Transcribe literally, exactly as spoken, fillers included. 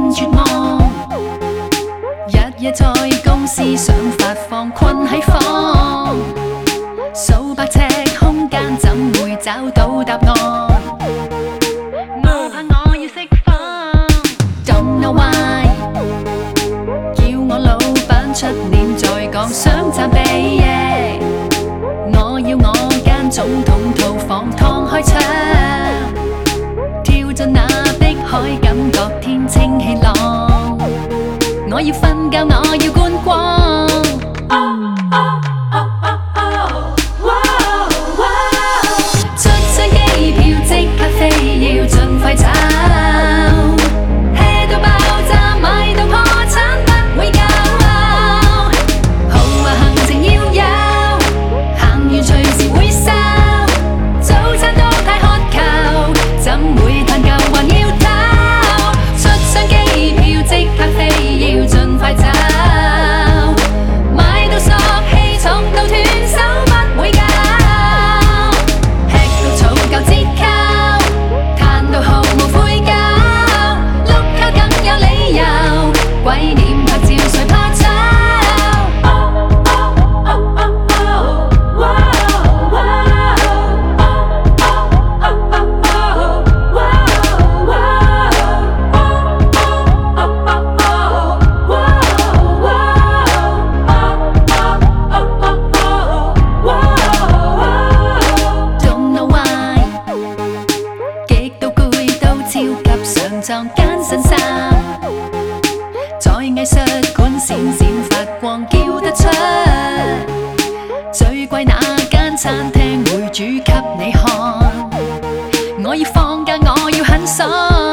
絕望。日夜在公司想發放，困喺房，數百尺空間怎會找到答案？我怕我要釋放 ，Don't know why， 叫我老闆出年再講，想賺比耶。我要我間總統套房敞開窗，跳進那碧海，感覺天清氣朗。我要瞓覺，我要觀光。出張機票即刻飛，要盡快找。hea 到爆炸，買到破產不會夠。豪華行程要有，行完隨時會收。早餐都太渴求，怎會嘆夠還要偷？出張機票即刻飛，要盡快找。買到索氣，重到斷手不會夠。吃到儲夠折扣，嘆到毫無悔疚。碌卡更有理由，鬼臉拍照誰怕醜？裝間新衫，在藝術館閃閃發光，叫得出最貴那間餐廳會煮給你看。我要放假，我要很爽。